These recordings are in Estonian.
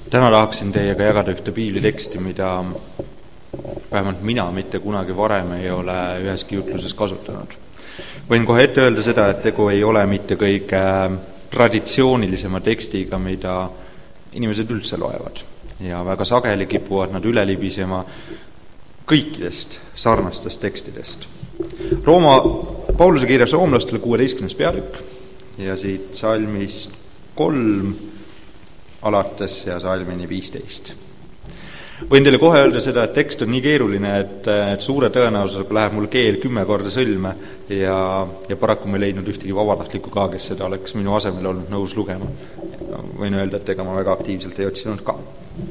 Täna tahaksin teiega jagada ühte piibliteksti, mida vähemalt mina mitte kunagi varem ei ole üheski jutluses kasutanud. Võin kohe ette öelda seda, et tegu ei ole mitte kõige traditsioonilisema tekstiga, mida inimesed üldse loevad. Ja väga sageli kipuvad nad üle libisema kõikidest sarnastest tekstidest. Pauluse kirjas roomlastele 16. peatükk ja siit salmist 3 alates ja salmini 15. Võin teile kohe öelda seda, et tekst on nii keeruline, et suure tõenäosusega läheb mul keel 10 korda sõlme ja paraku ma ei leidnud ühtegi vabatahtlikku ka, kes seda oleks minu asemel olnud nõus lugema. Võin öelda, et ega ma väga aktiivselt ei otsinud ka.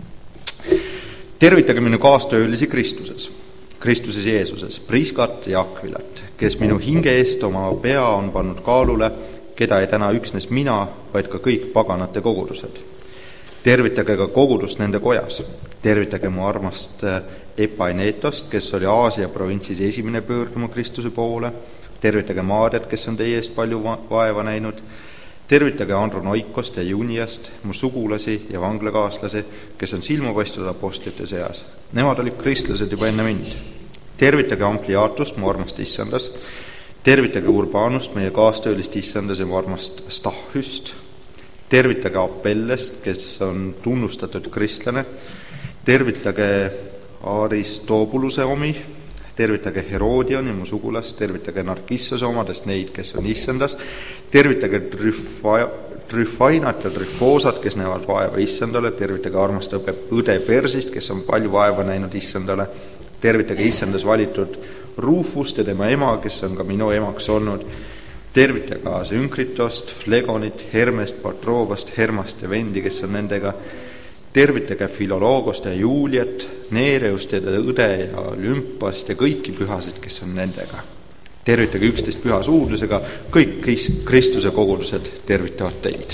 Tervitage minu kaastöölisi Kristuses Jeesuses, Priskat ja Akvilat, kes minu hinge eest oma pea on pannud kaalule, keda ei täna üksnes mina, vaid ka kõik paganate kogudused. Tervitage ka kogudust nende kojas. Tervitage mu armast Epainetost, kes oli Aasia provintsis esimene pöörduma Kristuse poole. Tervitage Maarjat, kes on teie eest palju vaeva näinud. Tervitage Andronoikost ja Juniast, mu sugulasi ja vanglakaaslasi, kes on silmapaistvad apostlite seas. Nemad olid kristlased juba enne mind. Tervitage Ampliatust, mu armast issandas. Tervitage Urbanust, meie kaastöölist issandas ja mu armast Stahhyst. Tervitage Apellest, kes on tunnustatud kristlane. Tervitage Aristobuluse omi. Tervitage Herodioni, mu sugulast. Tervitage Narkissose omadest neid, kes on issandas. Tervitage Tryfainat ja Tryfosat, kes näevad vaeva issandale. Tervitage armast õde Persist, kes on palju vaeva näinud issandale. Tervitage issandas valitud Rufust ja tema ema, kes on ka minu emaks olnud. Tervitage Sünkritost, Flegonit, Hermest, Patroobast, Hermast ja vendi, kes on nendega. Tervitage Filoloogost ja Juliet, Neereust ja õde ja Lümpast ja kõiki pühasid, kes on nendega. Tervitage 11 püha suudlusega, kõik Kristuse kogudused tervitavad teid.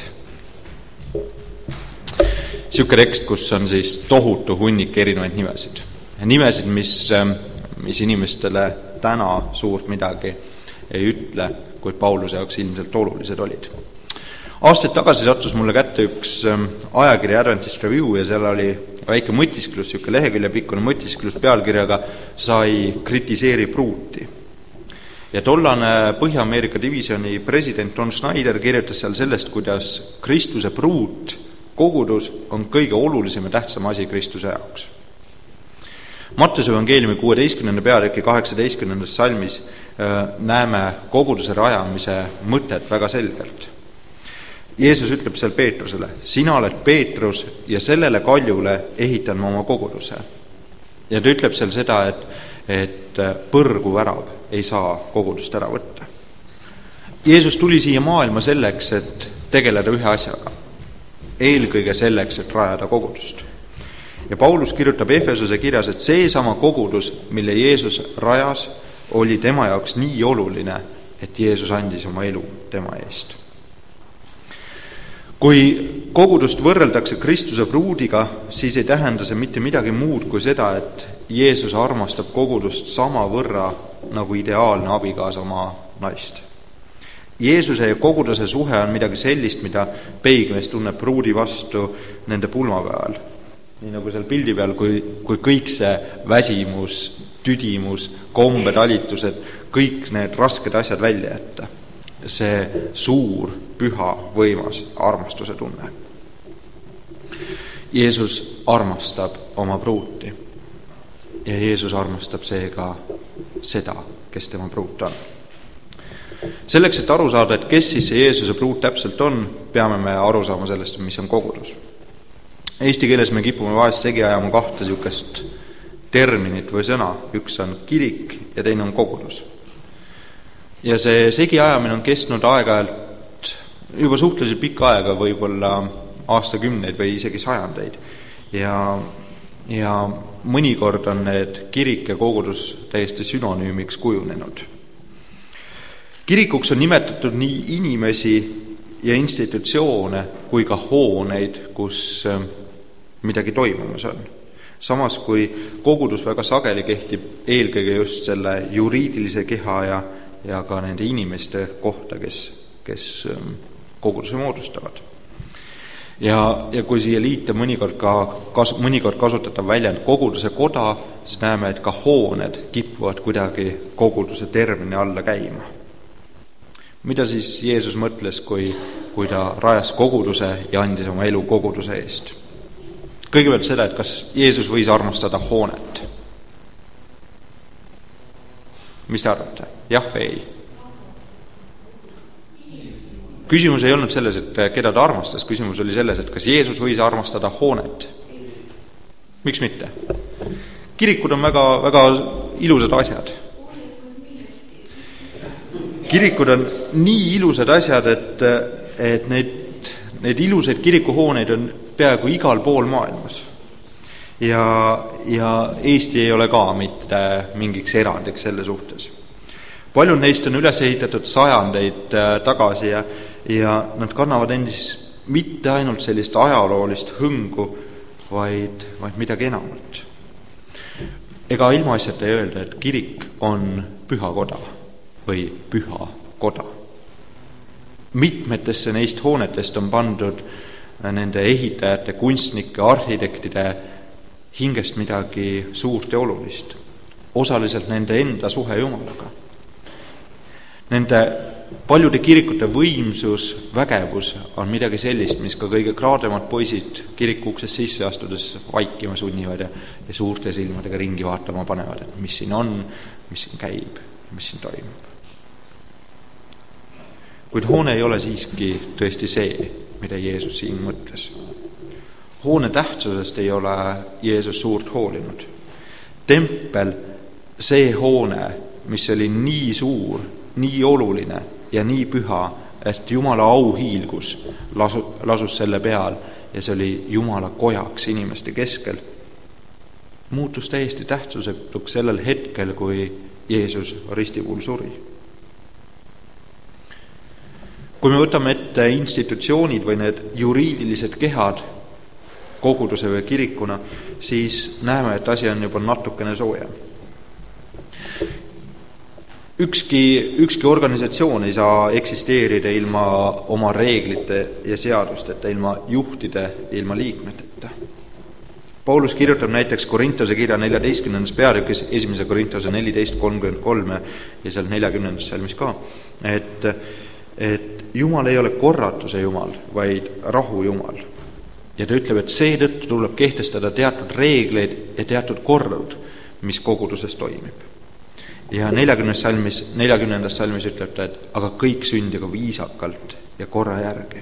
Siuke tekst, kus on siis tohutu hunnik erinevaid nimesid. Nimesid, mis inimestele täna suurt midagi ei ütle, kuid Pauluse jaoks ilmselt olulised olid. Aastaid tagasi sattus mulle kätte üks ajakirja Adventist Review ja seal oli väike mõtisklus, siuke lehekülje pikkune mõtisklus pealkirjaga Sai kritiseeri pruuti. Ja tollane Põhja-Ameerika divisjoni president Don Schneider kirjutas seal sellest, kuidas Kristuse pruut, kogudus, on kõige olulisem ja tähtsam asi Kristuse jaoks. Mattuse evangeeliumi 16. peatüki 18. salmis näeme koguduse rajamise mõtet väga selgelt. Jeesus ütleb seal Peetrusele, sina oled Peetrus ja sellele kaljule ehitan ma oma koguduse. Ja ta ütleb seal seda, et põrgu värav ei saa kogudust ära võtta. Jeesus tuli siia maailma selleks, et tegeleda ühe asjaga. Eelkõige selleks, et rajada kogudust. Ja Paulus kirjutab Efesose kirjas, et see sama kogudus, mille Jeesus rajas, oli tema jaoks nii oluline, et Jeesus andis oma elu tema eest. Kui kogudust võrreldakse Kristuse pruudiga, siis ei tähenda see mitte midagi muud kui seda, et Jeesus armastab kogudust sama võrra nagu ideaalne abikaasa oma naist. Jeesuse ja koguduse suhe on midagi sellist, mida peigmees tunneb pruudi vastu nende pulmapäeval. Nii nagu seal pildi peal, kui kõik see väsimus, tüdimus, kombetalitused, kõik need rasked asjad välja jätta. See suur, püha, võimas armastuse tunne. Jeesus armastab oma pruuti ja Jeesus armastab seega seda, kes tema pruut on. Selleks, et aru saada, et kes siis see Jeesuse pruut täpselt on, peame me aru saama sellest, mis on kogudus. Eesti keeles me kipume vahest segi ajama kahte siukest terminit või sõna. Üks on kirik ja teine on kogudus. Ja see segi ajamine on kestnud aeg-ajalt juba suhteliselt pikka aega, võib-olla aastakümneid või isegi sajandeid. Ja mõnikord on need kirik ja kogudus täiesti synonüümiks kujunenud. Kirikuks on nimetatud nii inimesi ja institutsioone kui ka hooneid, kus midagi toimumas on. Samas kui kogudus väga sageli kehtib eelkõige just selle juriidilise keha ja ka nende inimeste kohta, kes koguduse moodustavad. ja kui siia liita mõnikord kasutatav väljend koguduse koda, siis näeme, et ka hooned kipuvad kuidagi koguduse termini alla käima. Mida siis Jeesus mõtles, kui ta rajas koguduse ja andis oma elu koguduse eest? Kõigepealt seda, et kas Jeesus võis armastada hoonet? Mis te arvate? Jah või ei? Küsimus ei olnud selles, et keda ta armastas, küsimus oli selles, et kas Jeesus võis armastada hoonet. Miks mitte? Kirikud on väga, väga ilusad asjad. Kirikud on nii ilusad asjad, et neid ilusaid kirikuhooneid on peaaegu igal pool maailmas. Ja Eesti ei ole ka mitte mingiks erandiks selle suhtes. Paljud neist on üles ehitatud sajandeid tagasi ja nad kannavad endis mitte ainult sellist ajaloolist hõngu, vaid midagi enamat. Ega ilmaasjata ei öelda, et kirik on püha koda või püha koda. Mitmetesse neist hoonetest on pandud nende ehitajate, kunstnike, arhitektide hingest midagi suurt ja olulist. Osaliselt nende enda suhe Jumalaga. Nende paljude kirikute võimsus, vägevus on midagi sellist, mis ka kõige kraademad poisid kirikuksest sisse astudes vaikima sunnivad ja suurte silmadega ringi vaatama panevad, et mis siin on, mis siin käib, mis siin toimub. Kuid hoone ei ole siiski tõesti see, mida Jeesus siin mõtles. Hoone tähtsusest ei ole Jeesus suurt hoolinud. Tempel, see hoone, mis oli nii suur, nii oluline ja nii püha, et Jumala auhiilgus lasus selle peal ja see oli Jumala kojaks inimeste keskel, muutus täiesti tähtsusetuks sellel hetkel, kui Jeesus ristipuul suri. Kui me võtame ette institutsioonid või need juriidilised kehad koguduse või kirikuna, siis näeme, et asi on juba natukene soojem. Ükski organisatsioon ei saa eksisteerida ilma oma reeglite ja seadusteta, ilma juhtide, ilma liikmeteta. Paulus kirjutab näiteks Korintuse kirja 14. peatükis 1. Korintuse 14.33 ja seal 40. salmis ka, et Jumal ei ole korratuse Jumal, vaid rahu Jumal. Ja ta ütleb, et seetõttu tuleb kehtestada teatud reegleid ja teatud kord, mis koguduses toimib. Ja 40. salmis ütleb ta, et aga kõik sündigu viisakalt ja korra järgi.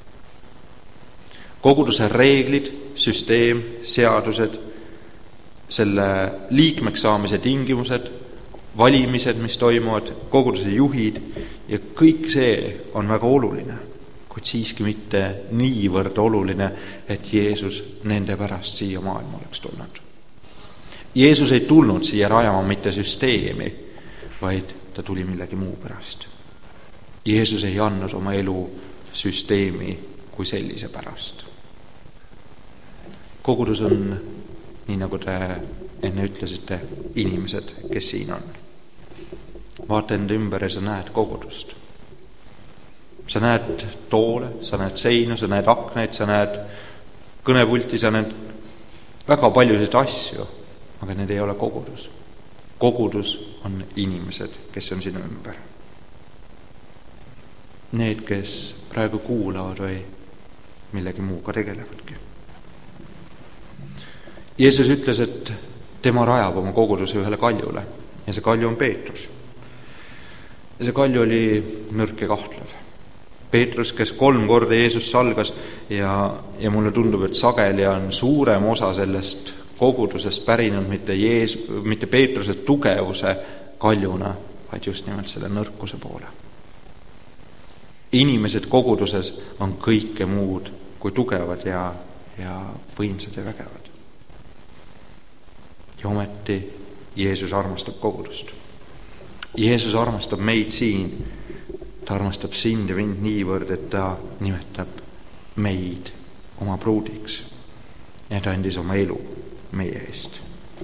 Koguduse reeglid, süsteem, seadused, selle liikmeks saamise tingimused, valimised, mis toimuvad, koguduse juhid ja kõik see on väga oluline, kuid siiski mitte niivõrd oluline, et Jeesus nende pärast siia maailma oleks tulnud. Jeesus ei tulnud siia rajama mitte süsteemi, vaid ta tuli millegi muu pärast. Jeesus ei andnud oma elu süsteemi kui sellise pärast. Kogudus on, nii nagu te enne ütlesite, inimesed, kes siin on. Vaata enda ümber ja sa näed kogudust. Sa näed toole, sa näed seinu, sa näed akneid, sa näed kõnepulti, sa näed väga paljusid asju, aga need ei ole kogudus. Kogudus on inimesed, kes on sinu ümber. Need, kes praegu kuulavad või millegi muuga tegelevadki. Jeesus ütles, et tema rajab oma koguduse ühele kaljule ja see kalju on Peetrus. Ja see kalju oli nõrk ja kahtlev. Peetrus, kes 3 korda Jeesus salgas ja mulle tundub, et sageli on suurem osa sellest kogudusest pärinud mitte Peetruse tugevuse kaljuna, vaid just nimelt selle nõrkuse poole. Inimesed koguduses on kõike muud kui tugevad ja võimsad ja vägevad. Ja ometi Jeesus armastab kogudust. Jeesus armastab meid siin. Ta armastab sind ja mind niivõrd, et ta nimetab meid oma pruudiks. Ja ta andis oma elu meie eest.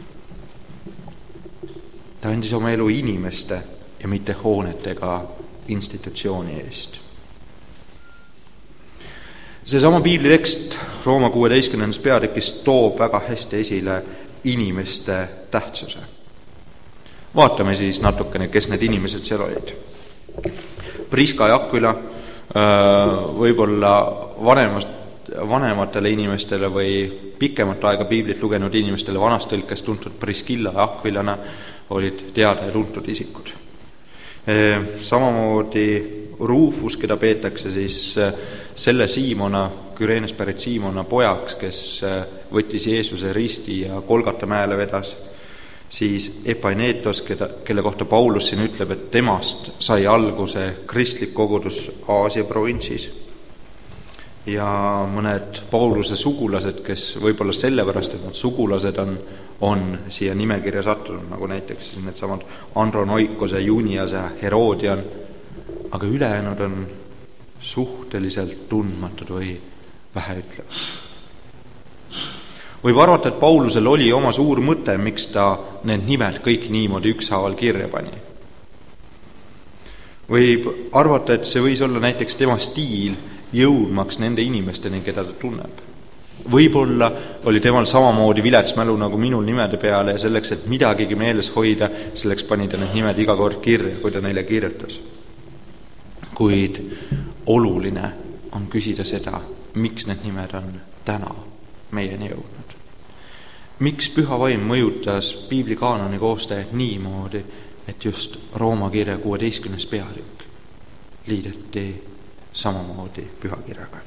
Ta andis oma elu inimeste ja mitte hoonetega institutsiooni eest. Seesama piiblitekst Rooma 16. peatükis toob väga hästi esile inimeste tähtsuse. Vaatame siis natukene, kes need inimesed seal olid. Priska ja Aquila, võib-olla vanematele inimestele või pikemat aega piiblit lugenud inimestele vanast tõlkest tuntud Priskilla ja Aquilana olid teada ja tuntud isikud. Samamoodi Rufus, keda peetakse siis selle Siimona, Küreenes pärit Siimona pojaks, kes võttis Jeesuse risti ja Golgata mäele vedas, siis Epainetos, kelle kohta Paulus siin ütleb, et temast sai alguse kristlik kogudus Aasia provintsis, ja mõned Pauluse sugulased, kes võib-olla sellepärast, et nad sugulased on siia nimekirja sattunud, nagu näiteks needsamad Andronoikose, Junias ja Herodian, aga ülejäänud on suhteliselt tundmatud või väheütlevad. Võib arvata, et Paulusel oli oma suur mõte, miks ta need nimed kõik niimoodi ükshaaval kirja pani. Võib arvata, et see võis olla näiteks tema stiil jõudmaks nende inimesteni, keda ta tunneb. Võib-olla oli temal samamoodi vilets mälu nagu minul nimede peale ja selleks, et midagigi meeles hoida, selleks pani ta need nimed iga kord kirja, kui ta neile kirjutas. Kuid oluline on küsida seda, miks need nimed on täna meieni jõudnud. Miks Püha Vaim mõjutas piiblikaanoni koostajad niimoodi, et just Rooma kirja 16. peatükk liideti samamoodi pühakirjaga.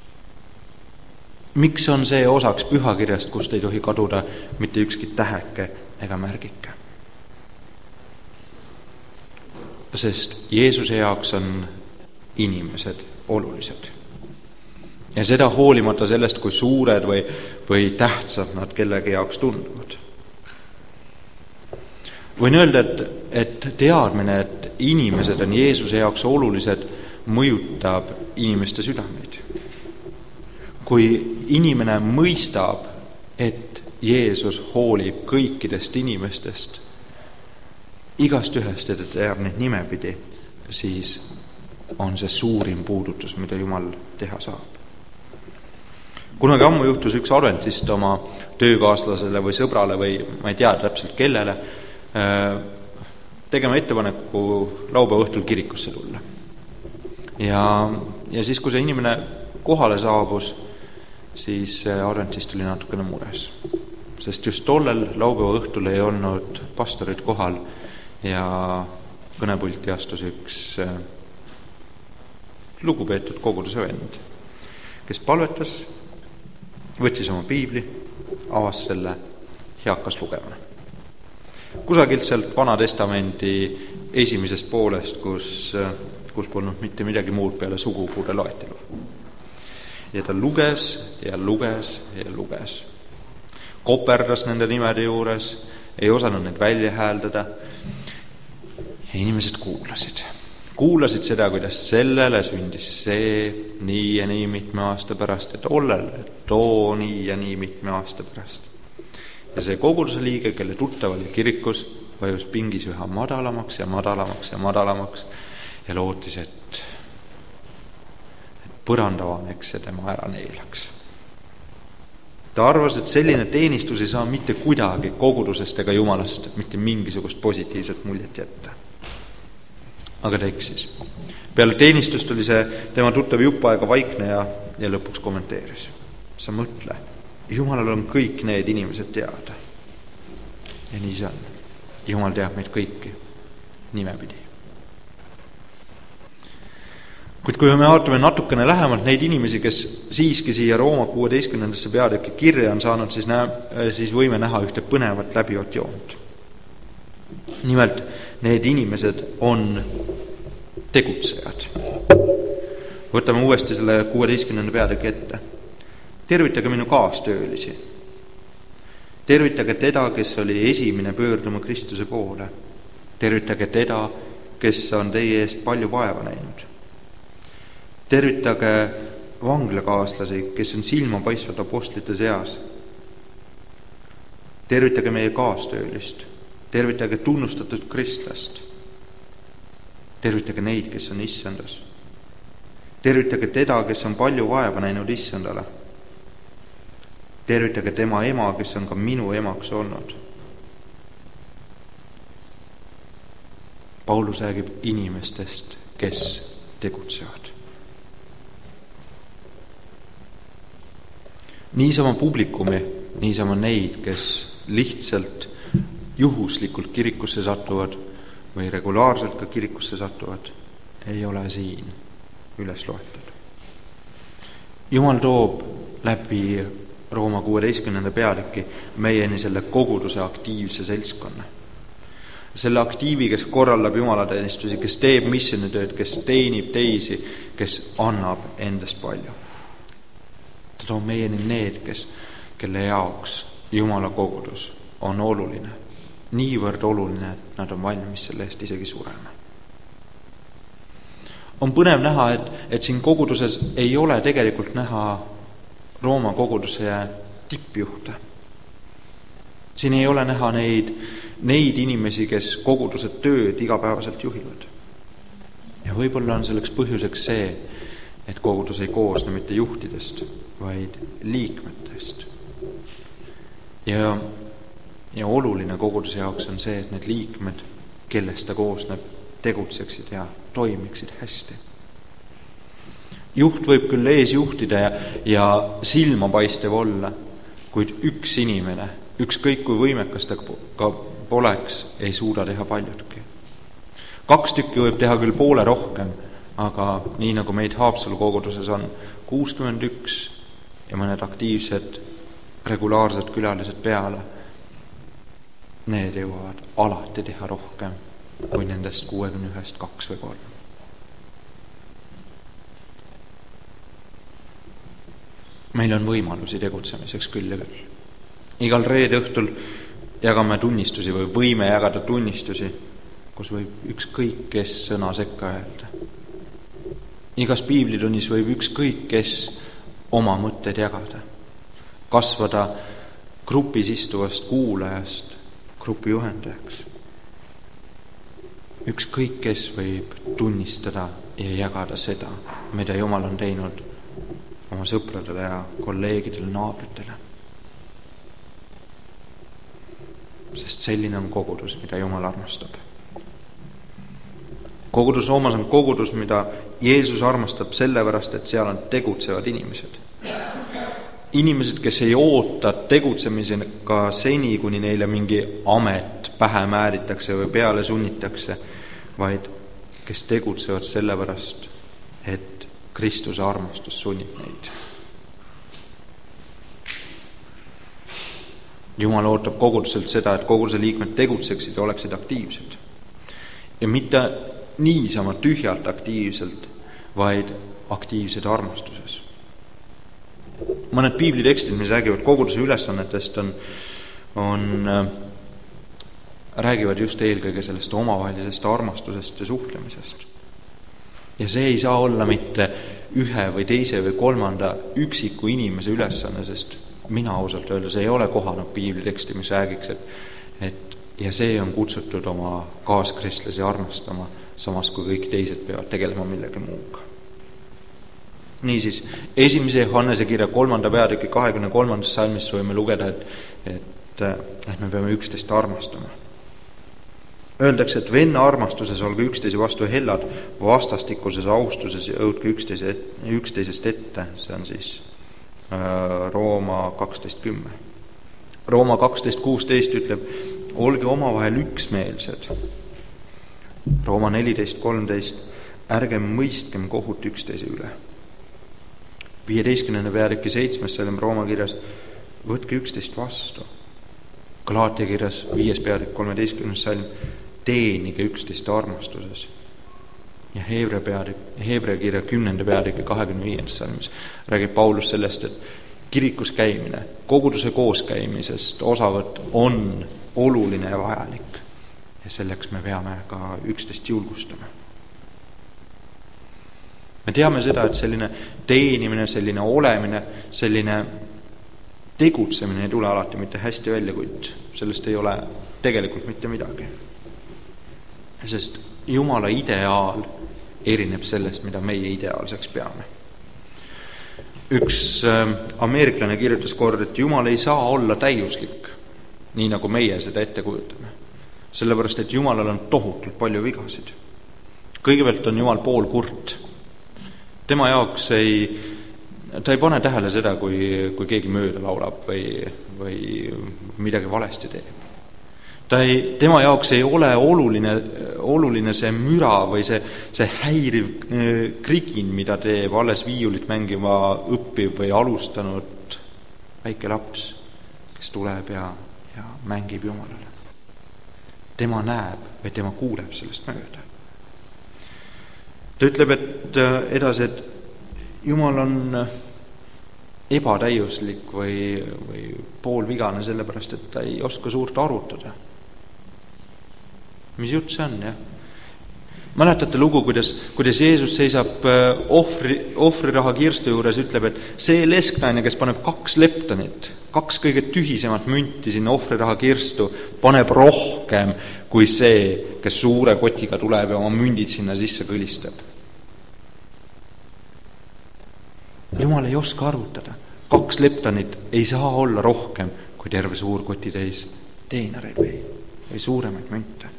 Miks on see osaks pühakirjast, kust ei tohi kaduda mitte ükski täheke ega märgike? Sest Jeesuse jaoks on inimesed olulised. Ja seda hoolimata sellest, kui suured või tähtsad nad kellegi jaoks tunduvad. Võin öelda, et teadmine, et inimesed on Jeesuse jaoks olulised, mõjutab inimeste südameid. Kui inimene mõistab, et Jeesus hoolib kõikidest inimestest, igast ühest, et ta teab neid nimepidi, siis on see suurim puudutus, mida Jumal teha saab. Kunagi ammu juhtus üks adventist oma töökaaslasele või sõbrale või ma ei tea täpselt kellele tegema ettepaneku laupäeva õhtul kirikusse tulla. Ja siis, kui see inimene kohale saabus, siis adventist oli natukene mures. Sest just tollel laupäeva õhtul ei olnud pastorid kohal ja kõnepulti astus üks lugupeetud koguduse vend, kes palvetas, võttis oma piibli, avas selle ja hakkas lugema. Kusagilt sealt Vana Testamendi esimesest poolest, kus polnud mitte midagi muud peale sugupuude loetelu. Ja ta luges ja luges ja luges. Koperdas nende nimede juures, ei osanud neid välja hääldada. Ja inimesed kuulasid. Kuulasid seda, kuidas sellele sündis see nii ja nii mitme aasta pärast ja tollele too nii ja nii mitme aasta pärast. Ja see koguduse liige, kelle tuttav oli kirikus, vajus pingis üha madalamaks ja madalamaks ja madalamaks ja lootis, et põrandavaneks ja tema ära neelaks. Ta arvas, et selline teenistus ei saa mitte kuidagi kogudusest ega Jumalast mitte mingisugust positiivset muljet jätta. Aga ta eksis. Peale teenistust oli see tema tuttav jupp aega vaikne ja lõpuks kommenteeris. Sa mõtle, Jumalal on kõik need inimesed teada. Ja nii see on. Jumal teab meid kõiki nimepidi. Kuid kui me vaatame natukene lähemalt neid inimesi, kes siiski siia Rooma 16. peatükki kirja on saanud, siis võime näha ühte põnevat läbivat joont. Nimelt, need inimesed on tegutsejad. Võtame uuesti selle 16. peatüki ette. Tervitage minu kaastöölisi. Tervitage teda, kes oli esimene pöörduma Kristuse poole. Tervitage teda, kes on teie eest palju vaeva näinud. Tervitage vanglakaaslasi, kes on silmapaistvad apostlite seas. Tervitage meie kaastöölist. Tervitage tunnustatud kristlast. Tervitage neid, kes on issandas. tervitage teda, kes on palju vaeva näinud issandale. Tervitage tema ema, kes on ka minu emaks olnud. Paulus räägib inimestest, kes tegutsevad. Niisama publikumi, niisama neid, kes lihtsalt juhuslikult kirikusse satuvad või regulaarselt ka kirikusse satuvad, ei ole siin üles loetud. Jumal toob läbi Rooma 16. peatüki meieni selle koguduse aktiivse seltskonna. Selle aktiivi, kes korraldab jumalateenistusi, kes teeb missionitööd, kes teenib teisi, kes annab endast palju. Ta toob meieni need, kelle jaoks Jumala kogudus on oluline. Niivõrd oluline, et nad on valmis selle eest isegi surema. On põnev näha, et siin koguduses ei ole tegelikult näha Rooma koguduse tippjuhte. Siin ei ole näha neid inimesi, kes koguduse tööd igapäevaselt juhivad. Ja võib-olla on selleks põhjuseks see, et kogudus ei koosne mitte juhtidest, vaid liikmetest. Ja oluline koguduse jaoks on see, et need liikmed, kellest ta koosneb, tegutseksid ja toimiksid hästi. Juht võib küll ees juhtida ja silmapaistev olla, kuid üks inimene, ükskõik kui võimekas ta ka poleks, ei suuda teha paljutki. 2 tükki võib teha küll poole rohkem, aga nii nagu meid Haapsalu koguduses on 61 ja mõned aktiivsed regulaarsed külalised peale, need jõuavad alati teha rohkem kui nendest 61-st 2 või 3. Meil on võimalusi tegutsemiseks küll ja küll. Igal reede õhtul jagame tunnistusi või võime jagada tunnistusi, kus võib ükskõik kes sõna sekka öelda. Igas piiblitunnis võib ükskõik kes oma mõtted jagada. Kasvada grupis istuvast kuulajast grupi juhendajaks. Ükskõik kes võib tunnistada ja jagada seda, mida Jumal on teinud oma sõpradele ja kolleegidele, naabritele. Sest selline on kogudus, mida Jumal armastab. Kogudus Roomas on kogudus, mida Jeesus armastab sellepärast, et seal on tegutsevad inimesed. Inimesed, kes ei oota tegutsemisega seni, kuni neile mingi amet pähe määritakse või peale sunnitakse, vaid kes tegutsevad sellepärast, et Kristuse armastus sunnib neid. Jumal ootab koguduselt seda, et koguduse liikmed tegutseksid ja oleksid aktiivsed. Ja mitte niisama tühjalt aktiivselt, vaid aktiivsed armastuses. Mõned piiblitekstid, mis räägivad koguduse ülesannetest, räägivad just eelkõige sellest omavahelisest armastusest ja suhtlemisest. Ja see ei saa olla mitte ühe või teise või kolmanda üksiku inimese ülesanne, sest mina ausalt öelda, see ei ole kohanud piibliteksti, mis räägiks, et ja see on kutsutud oma kaaskristlasi armastama, samas kui kõik teised peavad tegelema millegi muuga. Niisiis, 1. Johannese kirja 3. peatüki 23. salmis võime lugeda, et me peame üksteist armastama. Öeldakse, et venna armastuses olge üksteise vastu hellad, vastastikuses austuses ja õudke üksteisest ette, see on siis Rooma 12.10. Rooma 12.16 ütleb, olge omavahel üksmeelsed. Rooma 14.13, ärgem mõistkem kohut üksteise üle. 15. peatüki 7. salm Rooma kirjas, võtke üksteist vastu. Galaatia kirjas 5. peatükk 13. salm, teenige üksteist armastuses. Ja Heebrea kirja 10. peatüki 25. salmis räägib Paulus sellest, et kirikus käimine, koguduse kooskäimisest osavõtt on oluline ja vajalik. Ja selleks me peame ka üksteist julgustama. Me teame seda, et selline teenimine, selline olemine, selline tegutsemine ei tule alati mitte hästi välja, kuid sellest ei ole tegelikult mitte midagi. Sest Jumala ideaal erineb sellest, mida meie ideaalseks peame. Üks ameeriklane kirjutas kord, et Jumal ei saa olla täiuslik, nii nagu meie seda ette kujutame. Sellepärast, et Jumalal on tohutult palju vigasid. Kõigepealt on Jumal poolkurt. Tema jaoks ta ei pane tähele seda, kui keegi mööda laulab või midagi valesti teeb. Tema jaoks ei ole oluline see müra või see häiriv krigin, mida teeb alles viiulit mängima õppiv või alustanud väike laps, kes tuleb ja mängib Jumalale. Tema näeb või tema kuuleb sellest mööda. Ta ütleb, et edasi, et Jumal on ebatäiuslik või poolvigane sellepärast, et ta ei oska suurt arutada. Mis jutt see on, jah? Mäletate lugu, kuidas Jeesus seisab ohvriraha kirstu juures, ütleb, et see lesknaine, kes paneb 2 leptonit, 2 kõige tühisemat münti sinna ohvriraha kirstu, paneb rohkem kui see, kes suure kotiga tuleb ja oma mündid sinna sisse kõlistab. Jumal ei oska arutada. 2 leptonit ei saa olla rohkem kui terve suur kotitäis teinareid või suuremaid münte.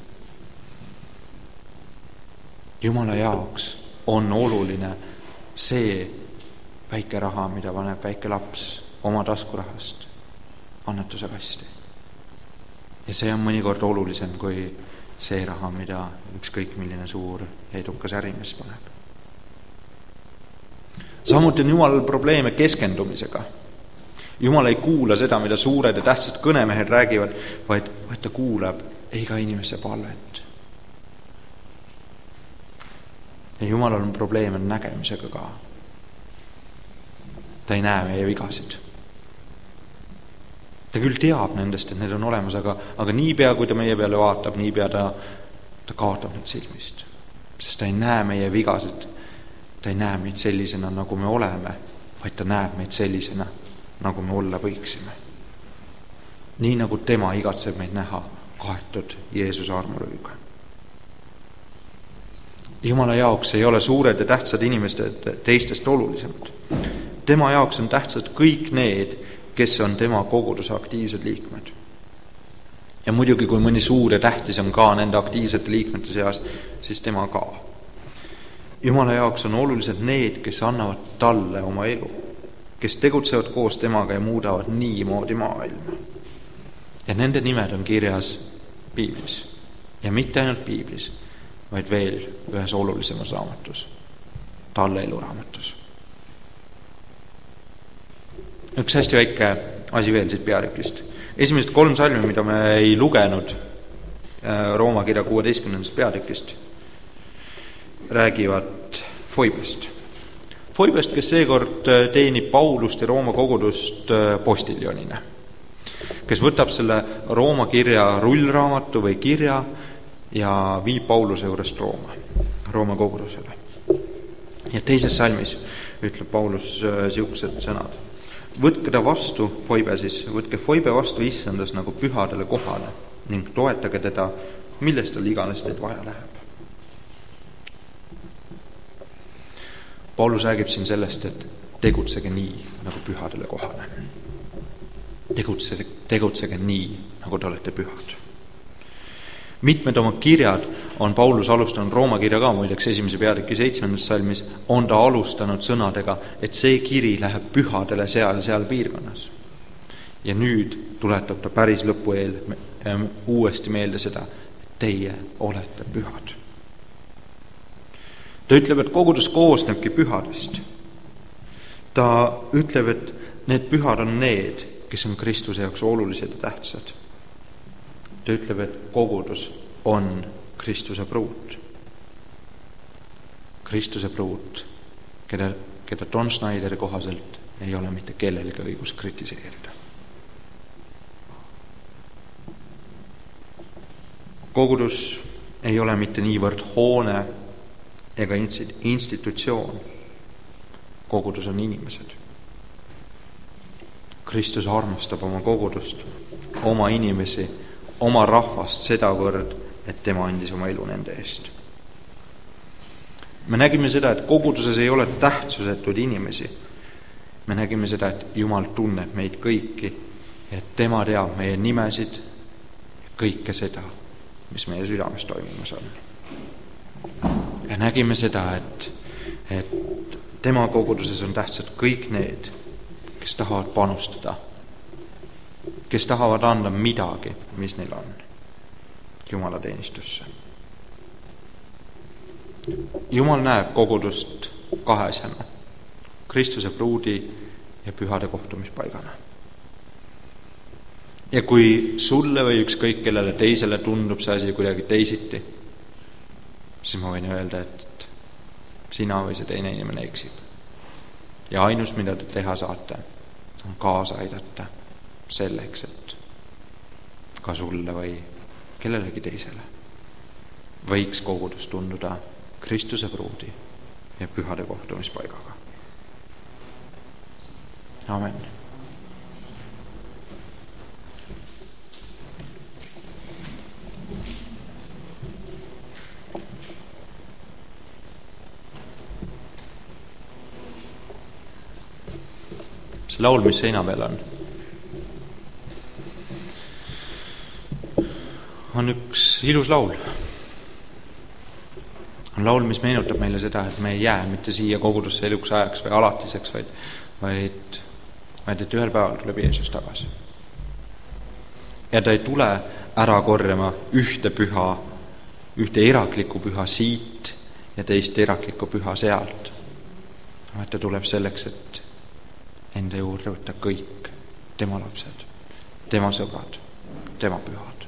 Jumala jaoks on oluline see väike raha, mida paneb väike laps oma taskurahast annetuse kasti. Ja see on mõnikord olulisem kui see raha, mida ükskõik milline suur edukas ärimees paneb. Samuti on Jumalal probleeme keskendumisega. Jumal ei kuula seda, mida suured ja tähtsad kõnemehed räägivad, vaid ta kuulab iga inimese palvet. Ja Jumalal on probleeme nägemisega ka. Ta ei näe meie vigasid. Ta küll teab nendest, et need on olemas, aga niipea, kui ta meie peale vaatab, niipea ta kaotab need silmist. Sest ta ei näe meie vigasid. Ta ei näe meid sellisena, nagu me oleme, vaid ta näeb meid sellisena, nagu me olla võiksime. Nii nagu tema igatseb meid näha kaetud Jeesuse armurüüga. Jumala jaoks ei ole suured ja tähtsad inimesed teistest olulisemad. Tema jaoks on tähtsad kõik need, kes on tema koguduse aktiivsed liikmed. Ja muidugi, kui mõni suur ja tähtis on ka nende aktiivsete liikmete seas, siis tema ka. Jumala jaoks on olulised need, kes annavad talle oma elu, kes tegutsevad koos temaga ja muudavad niimoodi maailma. Ja nende nimed on kirjas Piiblis. Ja mitte ainult Piiblis, vaid veel ühes olulisemas raamatus, talle eluraamatus. Üks hästi väike asi veel siit peatükist. Esimesed 3 salmi, mida me ei lugenud Rooma kirja 16. peatükist, räägivad Foibest. Foibest, kes seekord teenib Paulust ja Rooma kogudust postiljonina, kes võtab selle Rooma kirja rullraamatu või kirja ja viib Pauluse juurest Rooma kogudusele. Ja teises salmis ütleb Paulus siuksed sõnad. Võtke ta vastu, Foibe siis, võtke Foibe vastu issandas nagu pühadele kohale ning toetage teda, millest tal iganes teid vaja läheb. Paulus räägib siin sellest, et tegutsege nii, nagu pühadele kohale. Tegutsege nii, nagu te olete pühad. Mitmed oma kirjad on Paulus alustanud, Rooma kirja ka muideks 1. peatüki 7. salmis, on ta alustanud sõnadega, et see kiri läheb pühadele seal piirkonnas. Ja nüüd tuletab ta päris lõpu eel uuesti meelde seda, et teie olete pühad. Ta ütleb, et kogudus koosnebki pühadest. Ta ütleb, et need pühad on need, kes on Kristuse jaoks olulised ja tähtsad. Ta ütleb, et kogudus on Kristuse pruut. Kristuse pruut, keda Don Schneideri kohaselt ei ole mitte kellelgi õigus kritiseerida. Kogudus ei ole mitte niivõrd hoone ega institutsioon. Kogudus on inimesed. Kristus armastab oma kogudust, oma inimesi, oma rahvast sedavõrd, et tema andis oma elu nende eest. Me nägime seda, et koguduses ei ole tähtsusetud inimesi. Me nägime seda, et Jumal tunneb meid kõiki, et tema teab meie nimesid ja kõike seda, mis meie südames toimumas on. Ja nägime seda, et tema koguduses on tähtsad kõik need, kes tahavad panustada, kes tahavad anda midagi, mis neil on, Jumala teenistusse. Jumal näeb kogudust kahe asjana, Kristuse pruudi ja pühade kohtumispaigana. Ja kui sulle või ükskõik kellele teisele tundub see asi kuidagi teisiti, siis ma võin öelda, et sina või see teine inimene eksib. Ja ainus, mida te teha saate, on kaasa aidata selleks, et ka sulle või kellelegi teisele võiks kogudus tunduda Kristuse pruudi ja pühade kohtumispaigaga. Amen. See laul, mis seina peal on üks ilus laul. On laul, mis meenutab meile seda, et me ei jää mitte siia kogudusse eluks ajaks või alatiseks, vaid et ühel päeval tuleb Jeesus tagasi. Ja ta ei tule ära korjama ühte eraklikku püha siit ja teist eraklikku püha sealt. Et ta tuleb selleks, et enda juurde võtta kõik tema lapsed, tema sõbrad, tema pühad.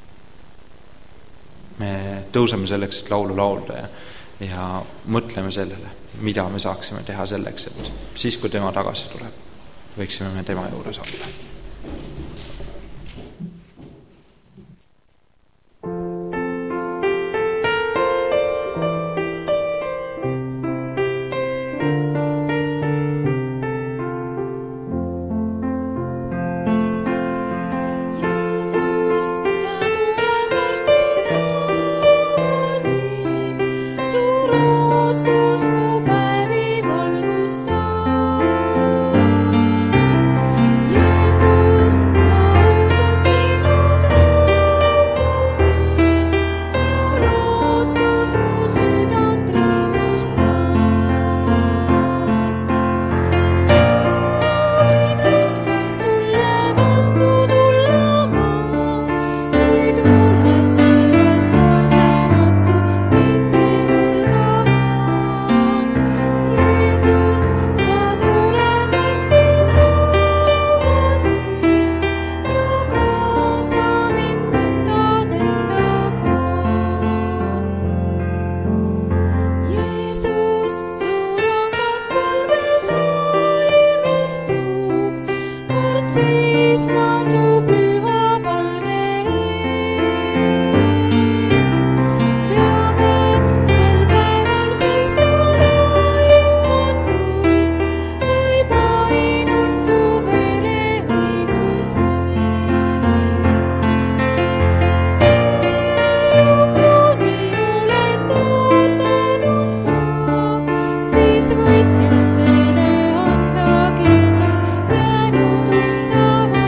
Me tõuseme selleks, et laulu laulda ja mõtleme sellele, mida me saaksime teha selleks, et siis, kui tema tagasi tuleb, võiksime me tema juures olla. Võitjatele anda, kes on jäänud ustama.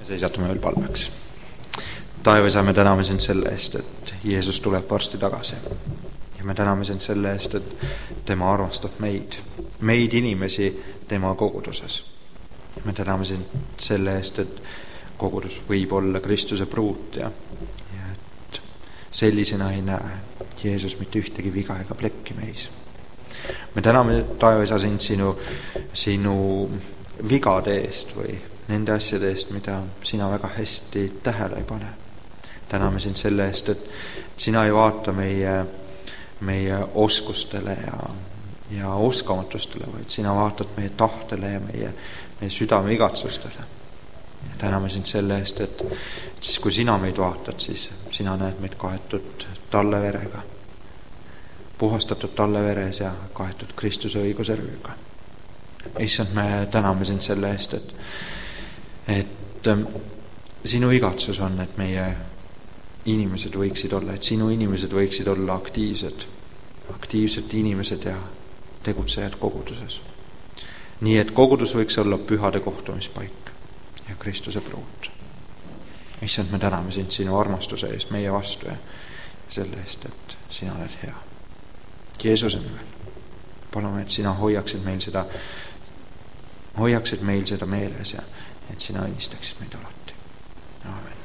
seisatume veel palveks. Taevas, me täname sind selle eest, et Jeesus tuleb varsti tagasi. Ja me täname sind selle eest, et tema armastab meid inimesi tema koguduses. Me täname sind selle eest, et kogudus võib olla Kristuse pruut ja et sellisena ei näe Jeesus mitte ühtegi viga ega plekki meis. Me täname, Taevasa, sind sinu vigade eest või nende asjade eest, mida sina väga hästi tähele ei pane. Täname sind selle eest, et sina ei vaata meie oskustele ja oskamatustele, vaid sina vaatad meie tahtele ja meie südame igatsustele. Ja täname sind selle eest, et siis kui sina meid vaatad, siis sina näed meid kaetud talleverega, puhastatud talleveres ja kaetud Kristuse õiguse rüüga. Issand, me täname sind selle eest, et sinu igatsus on, et meie inimesed võiksid olla, et sinu inimesed võiksid olla aktiivsed inimesed ja tegutsejad koguduses. Nii et kogudus võiks olla pühade kohtumispaik ja Kristuse pruut. Issand, me täname sind sinu armastuse eest meie vastu ja selle eest, et sina oled hea. Jeesuse nimel palume, et sina hoiaksid meil seda meeles ja et sina õnnistaksid meid alati. Aamen.